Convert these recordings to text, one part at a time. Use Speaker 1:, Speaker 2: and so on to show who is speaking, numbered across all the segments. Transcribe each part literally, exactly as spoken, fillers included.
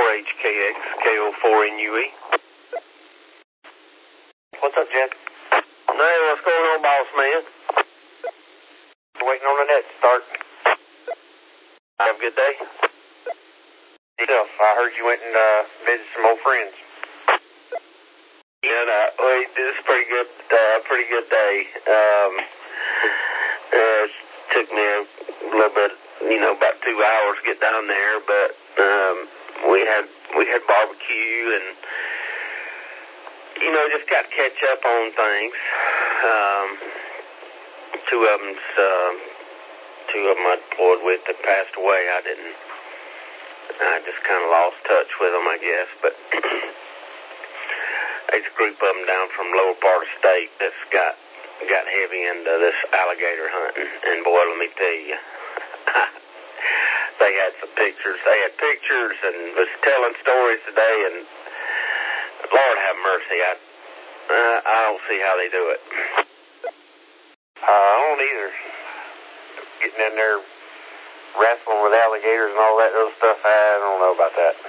Speaker 1: H K X, K O four N U E.
Speaker 2: What's up, Jen?
Speaker 1: Hey, what's going on, boss man?
Speaker 2: Waiting on the net to start.
Speaker 1: Have a good day.
Speaker 2: Yourself. I heard you went and uh, visited some old friends.
Speaker 1: Yeah, no, wait, this is a pretty good, uh, pretty good day. Um, uh, it took me a little bit, you know, about two hours to get down there, but um, we had we had barbecue and, you know, just got to catch up on things. Um, two of them's, uh, two of them I deployed with that passed away. I didn't, I just kind of lost touch with them, I guess, but there's a group of them down from lower part of state that's got got heavy into this alligator hunting, and boy, let me tell you, they had some pictures. They had pictures and was telling stories today, and Lord have mercy, I uh, I don't see how they do it.
Speaker 2: Uh, I don't either. Getting in there, wrestling with alligators and all that other stuff, I don't know about that.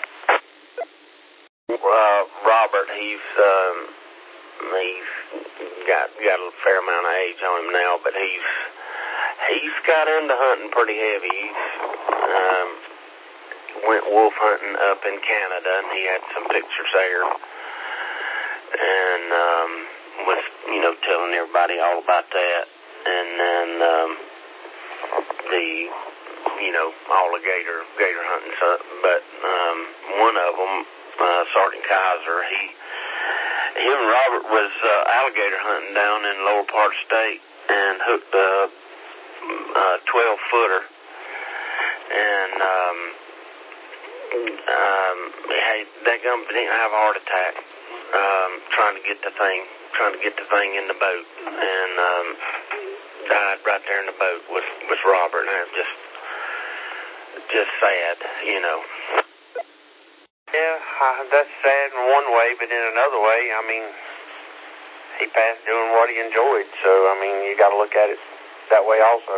Speaker 1: Uh, Robert, he's um, he's got got a fair amount of age on him now, but he's he's got into hunting pretty heavy. He's um, went wolf hunting up in Canada, and he had some pictures there, and um, was you know telling everybody all about that, and then um, the you know all the gator gator hunting stuff, but um, one of them. Uh, Sergeant Kaiser, he, him and Robert was uh, alligator hunting down in the lower part of the state and hooked a uh, twelve footer, and um, um, hey, that gun didn't have a heart attack, um, trying to get the thing, trying to get the thing in the boat, and um, died right there in the boat with with Robert, and it was just just sad, you know.
Speaker 2: Yeah, uh, that's sad in one way, but in another way, I mean, he passed doing what he enjoyed, so, I mean, you got to look at it that way also.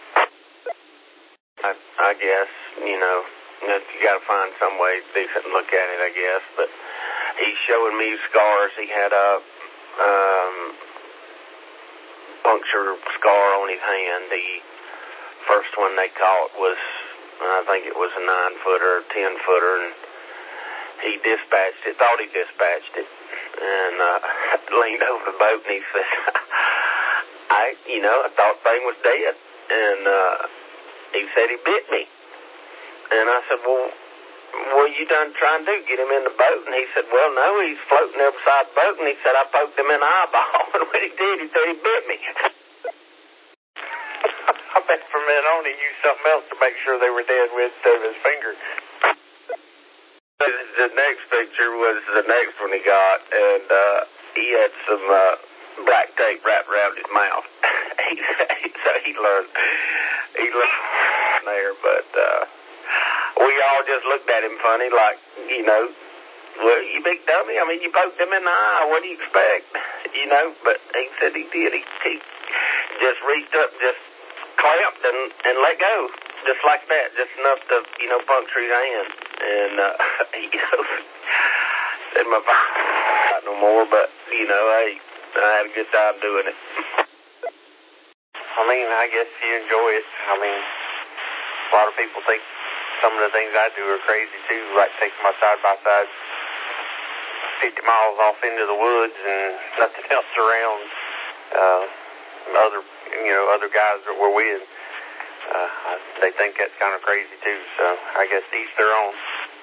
Speaker 1: I, I guess, you know, you got to find some way decent to look at it, I guess, but he's showing me scars. He had a um, puncture scar on his hand. The first one they caught was, I think it was a nine-footer, ten-footer, and he dispatched it, thought he dispatched it, and uh, leaned over the boat and he said, I, you know, I thought the thing was dead. And uh, he said he bit me. And I said, well, what you done trying to do, get him in the boat? And he said, well, no, he's floating there beside the boat. And he said, I poked him in the eyeball. And when he did, he said he bit me.
Speaker 2: I bet from then on he used something else to make sure they were dead with instead of his finger.
Speaker 1: The next picture was the next one he got, and uh, he had some uh, black tape wrapped around his mouth. he, so he learned, he learned there, but uh, we all just looked at him funny, like, you know, well, you big dummy, I mean, you poked him in the eye, what do you expect? You know, but he said he did. He, he just reached up, just clamped and, and let go, just like that, just enough to, you know, puncture his hand. And, uh, you know, said my not no more, but, you know, hey, I had a good time doing it.
Speaker 2: I mean, I guess you enjoy it. I mean, a lot of people think some of the things I do are crazy, too, like taking my side-by-side fifty miles off into the woods and nothing else around. Uh, other, you know, other guys that we're with. Uh, they think that's kind of crazy too, so I guess each their own.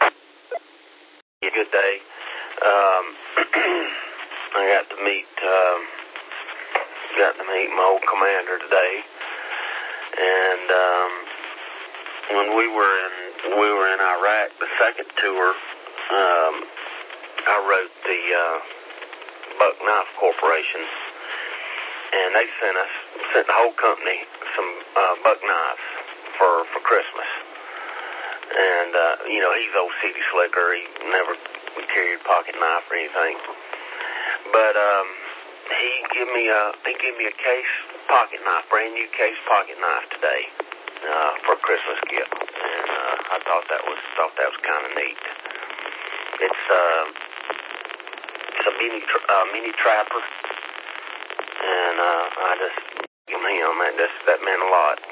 Speaker 1: A good day. Um, I got to meet, um, got to meet my old commander today, and um, when we were in, we were in Iraq, the second tour, um, I wrote the uh, Buck Knife Corporation. And they sent us, sent the whole company some uh, buck knives for, for Christmas. And, uh, you know, he's old city slicker. He never carried a pocket knife or anything. But um, he gave me a, he gave me a case pocket knife, brand new case pocket knife today uh, for a Christmas gift. And uh, I thought that was, thought that was kind of neat. It's uh, it's a mini tra- uh, mini trapper, and uh, I just give him him. That just that meant a lot.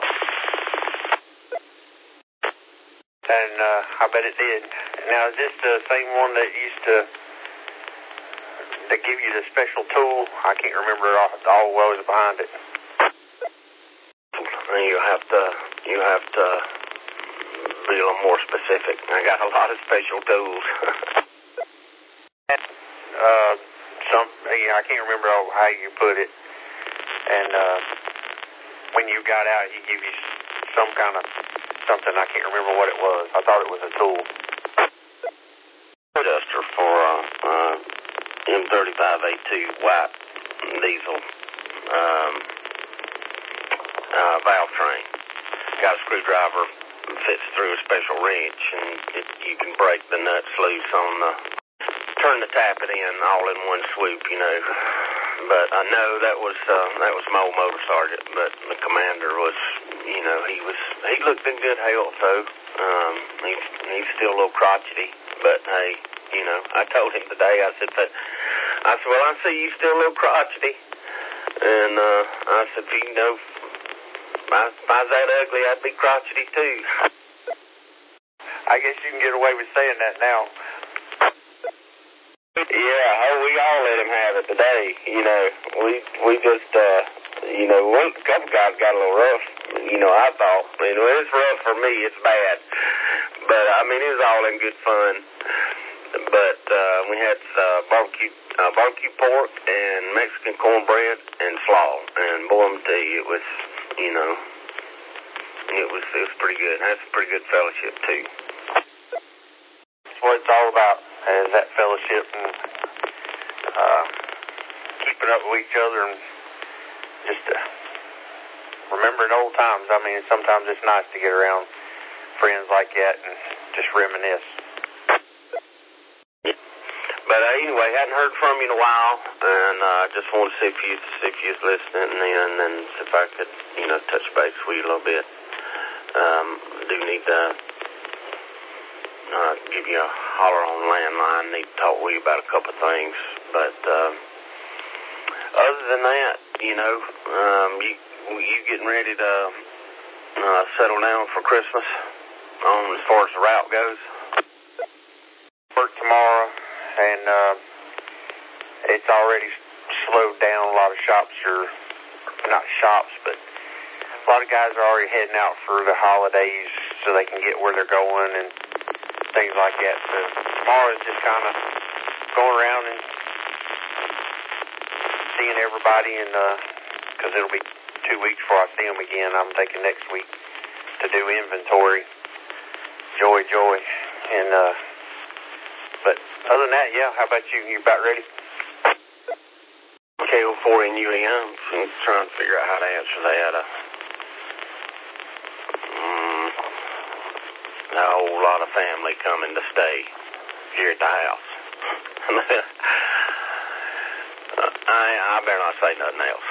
Speaker 2: And uh, I bet it did. Now, is this the same one that used to that give you the special tool? I can't remember all, all what was behind it.
Speaker 1: You have to you have to be a little more specific. I got a lot of special tools.
Speaker 2: uh, some yeah, I can't remember all, how you put it. And uh, when you got out, he gave you some kind of something. I can't remember what it was. I thought it was a tool.
Speaker 1: Adjuster for uh, uh, M thirty-five A two white diesel um, uh, valve train. Got a screwdriver, fits through a special wrench, and it, you can break the nuts loose on the, turn the tappet in all in one swoop, you know. But I know that was uh, that was my old motor sergeant, but the commander was, you know, he was he looked in good health though. Um, he's he's still a little crotchety, but hey, you know, I told him today. I said, but I said, well, I see you still a little crotchety, and uh, I said, you know, if I, if I was that ugly, I'd be crotchety too.
Speaker 2: I guess you can get away with saying that now.
Speaker 1: Yeah, oh, we all let him have it today. You know, we we just, uh, you know, one, a couple guys got a little rough. You know, I thought, you know, it's rough for me. It's bad, but I mean, it was all in good fun. But uh, we had uh, barbecue uh, barbecue pork and Mexican cornbread and slaw, and boy, I'm tell you, it was, you know, it was it was pretty good. That's a pretty good fellowship too.
Speaker 2: That's what it's all about, is that fellowship and uh, keeping up with each other and just uh, remembering old times. I mean, sometimes it's nice to get around friends like that and just reminisce.
Speaker 1: But uh, anyway, hadn't heard from you in a while, and I uh, just wanted to see if you see if you was listening, and then see if I could, you know, touch base with you a little bit. Um, I do need to uh, give you a holler on the landline. Need to talk with you about a couple of things, but uh, other than that, you know, um, you you getting ready to uh, settle down for Christmas on as far as the route goes?
Speaker 2: Work tomorrow. And uh, it's already slowed down. A lot of shops are, not shops, but a lot of guys are already heading out for the holidays so they can get where they're going and things like that. So tomorrow is just kind of going around and seeing everybody, and because uh, it'll be two weeks before I see them again. I'm thinking next week to do inventory. Joy, joy. And, uh, but other than that, yeah, how about you? You about ready?
Speaker 1: K O four N U E, I'm trying to figure out how to answer that. Uh, mm, a whole lot of family coming to stay here at the house. uh, I, I better not say nothing else.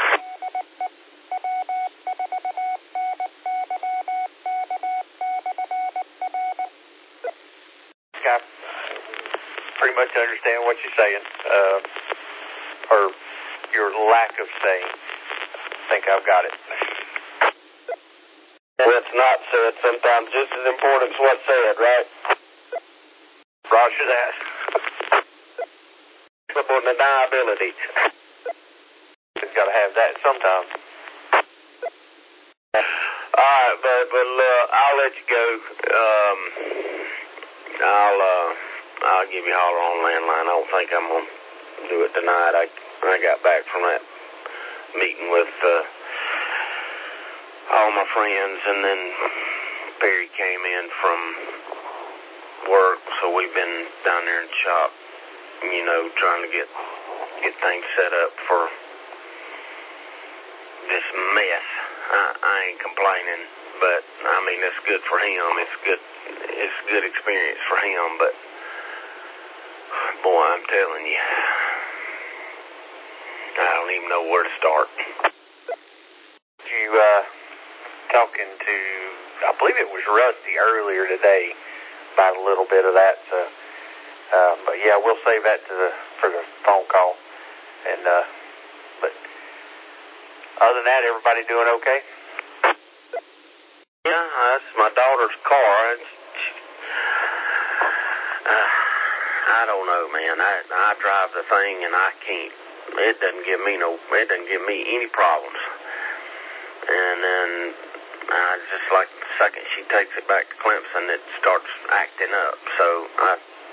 Speaker 2: I pretty much understand what you're saying, uh, or your lack of saying. I think I've got it.
Speaker 1: What's not said sometimes just as important as what's said, right?
Speaker 2: Roger that.
Speaker 1: About deniability.
Speaker 2: You've got to have that sometime.
Speaker 1: All right, but but uh, I'll let you go. Um, I'll uh, I'll give you a holler on the landline. I don't think I'm gonna do it tonight. I I got back from that meeting with uh, all my friends, and then Perry came in from work, so we've been down there in the shop, you know, trying to get get things set up for this mess. I, I ain't complaining, but I mean it's good for him. It's good. It's a good experience for him. But boy, I'm telling you, I don't even know where to start.
Speaker 2: You uh, talking to? I believe it was Rusty earlier today about a little bit of that. So Uh, but yeah, we'll save that to the for the phone call. And uh, but other than that, everybody doing okay?
Speaker 1: Yeah, that's my daughter's car. It's, uh, I don't know, man. I I drive the thing and I can't. It doesn't give me no. It doesn't give me any problems. And then uh, just like the second she takes it back to Clemson, it starts acting up. So I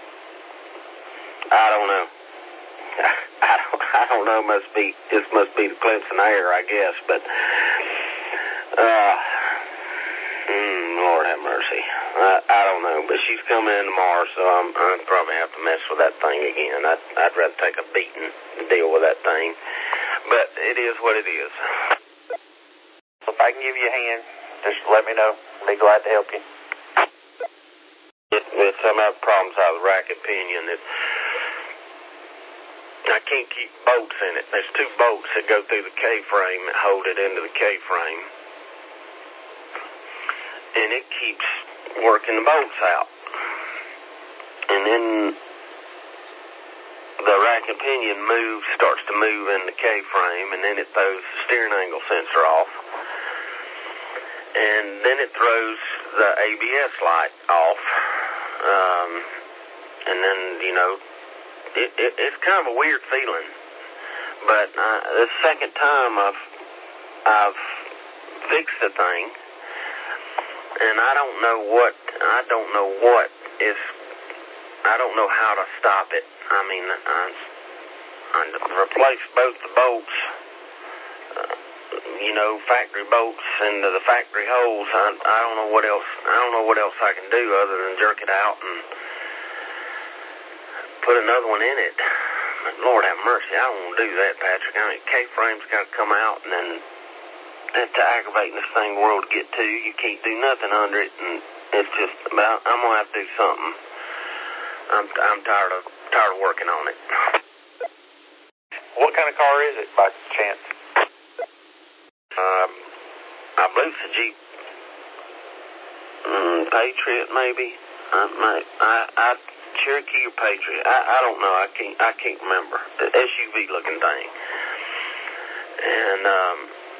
Speaker 1: I don't know. I don't I don't know. Must be this must be the Clemson air, I guess. But uh. Mm, Lord have mercy. I, I don't know, but she's coming in tomorrow, so I'm I'm probably have to mess with that thing again. I'd, I'd rather take a beating to deal with that thing, but it is what it is.
Speaker 2: If I can give you a hand, just let me know. I'll be glad to help you.
Speaker 1: With, with some other problems out of the racket pinion, that I can't keep bolts in it. There's two bolts that go through the K-frame that hold it into the K-frame. And it keeps working the bolts out. And then the rack and pinion moves, starts to move in the K-frame, and then it throws the steering angle sensor off. And then it throws the A B S light off. Um, and then, you know, it, it, it's kind of a weird feeling. But uh, the second time I've, I've fixed the thing, and I don't know what, I don't know what is, I don't know how to stop it. I mean, I, I replaced both the bolts, uh, you know, factory bolts into the factory holes. I, I don't know what else, I don't know what else I can do other than jerk it out and put another one in it. But Lord have mercy, I don't want to do that, Patrick. I mean, K-frame's got to come out, and then that's aggravating this thing world to get to. You can't do nothing under it, and it's just about, I'm going to have to do something. I'm I'm tired of tired of working on it.
Speaker 2: What kind of car is it, by chance?
Speaker 1: Um, I believe it's a Jeep mm, Patriot, maybe. I, might, I, I Cherokee or Patriot. I, I don't know. I can't I can't remember. The S U V looking thing. And um.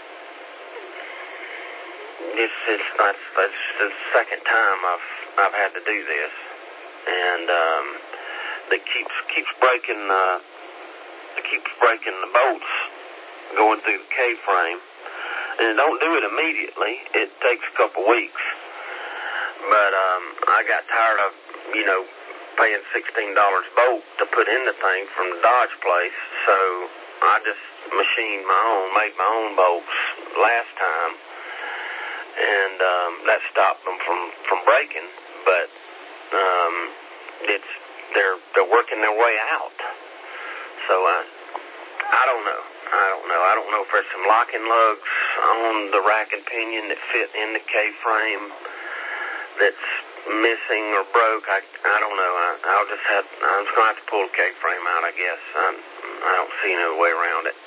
Speaker 1: This is that's, that's the second time I've I've had to do this, and um, it keeps keeps breaking uh, it keeps breaking the bolts going through the K-frame, and it don't do it immediately. It takes a couple weeks, but um, I got tired of you know paying sixteen dollars a bolt to put in the thing from the Dodge place, so I just machined my own, made my own bolts last time. And um, that stopped them from, from breaking, but um, it's they're they're working their way out. So I I don't know. I don't know. I don't know if there's some locking lugs on the rack and pinion that fit in the K-frame that's missing or broke. I I don't know. I, I'll just have I'm just gonna have to pull the K-frame out, I guess. I'm, I don't see no way around it.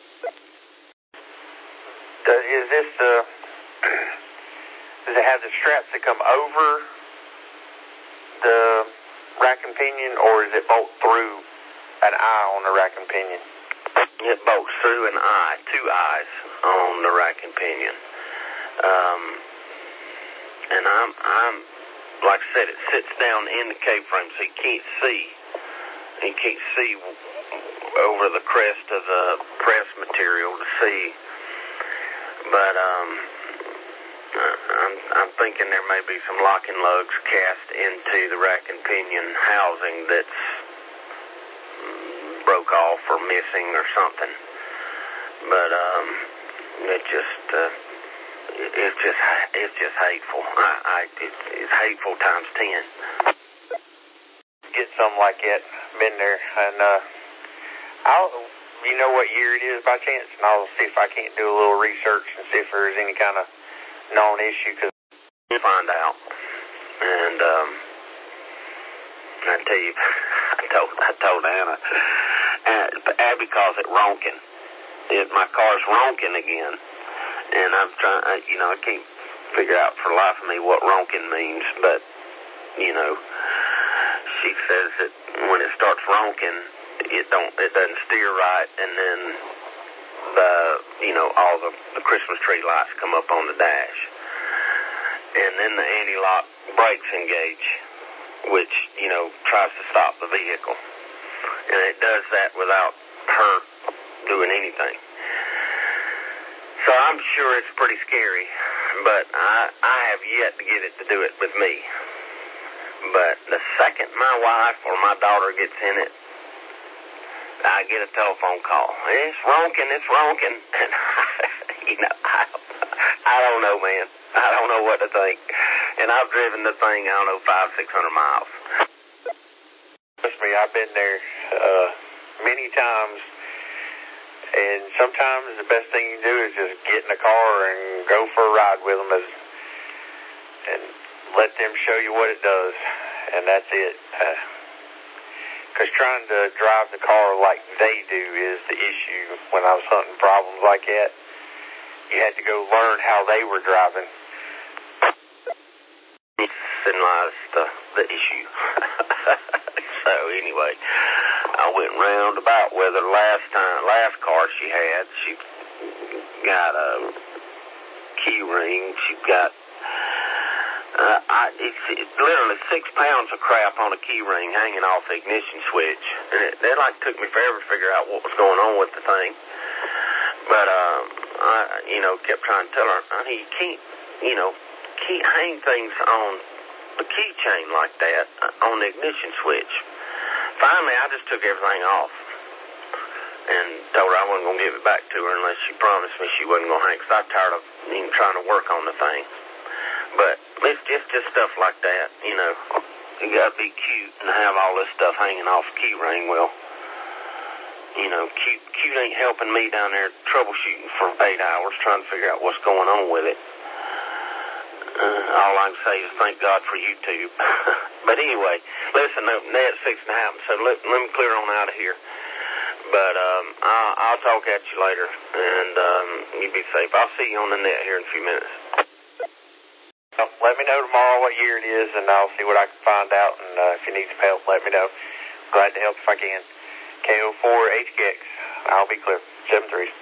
Speaker 2: Is this the Does it have the straps that come over the rack and pinion, or does it bolt through an eye on the rack and pinion?
Speaker 1: It bolts through an eye, two eyes on the rack and pinion. Um, and I'm, I'm, like I said, it sits down in the K-frame, so you can't see. You can't see over the crest of the press material to see. But, um... I'm, I'm thinking there may be some locking lugs cast into the rack and pinion housing that's broke off or missing or something. But um, it just uh, it, it's just it's just hateful. I, I it's, it's hateful times ten.
Speaker 2: Get something like that, been there, and uh, I'll you know what year it is by chance, and I'll see if I can't do a little research and see if there's any kind of known issue. Cause
Speaker 1: find out, and um, I tell you, I told I told Anna, Abby calls it ronking. It, my car's ronking again, and I'm trying. I, you know, I can't figure out for the life of me what ronking means, but you know, she says that when it starts ronking, it don't it doesn't steer right, and then the you know all the, the Christmas tree lights come up on the dash, and then the anti-lock brakes engage, which you know tries to stop the vehicle, and it does that without her doing anything. So I'm sure it's pretty scary, but I I have yet to get it to do it with me. But the second my wife or my daughter gets in it, I get a telephone call. It's ronking, it's ronking. And, you know, I, I don't know, man. I don't know what to think. And I've driven the thing, I don't know, five, six hundred miles.
Speaker 2: Trust me, I've been there uh, many times. And sometimes the best thing you can do is just get in the car and go for a ride with them as, and let them show you what it does. And that's it. Because uh, trying to drive the car like they do is the issue. When I was hunting problems like that, you had to go learn how they were driving.
Speaker 1: And lies the, the issue. So anyway, I went round about with her last time, last car she had. She got a key ring. She got, uh, I, it's, it's literally six pounds of crap on a key ring hanging off the ignition switch. And it, it like took me forever to figure out what was going on with the thing. But, um, I, you know, kept trying to tell her, honey, you can't, you know, can't hang things on the keychain like that uh, on the ignition switch. Finally, I just took everything off and told her I wasn't going to give it back to her unless she promised me she wasn't going to hang, because I was tired of even trying to work on the thing. But it's just, just stuff like that, you know. You got to be cute and have all this stuff hanging off the key ring. Well, you know, cute, cute ain't helping me down there troubleshooting for eight hours trying to figure out what's going on with it. Uh, all I can say is thank God for YouTube. But anyway, listen, that's fixing to happen, so let, let me clear on out of here. But um, I'll, I'll talk at you later, and um, you be safe. I'll see you on the net here in a few minutes.
Speaker 2: Let me know tomorrow what year it is, and I'll see what I can find out. And uh, if you need some help, let me know. Glad to help if I can. K O four H K X. I'll be clear. seven three.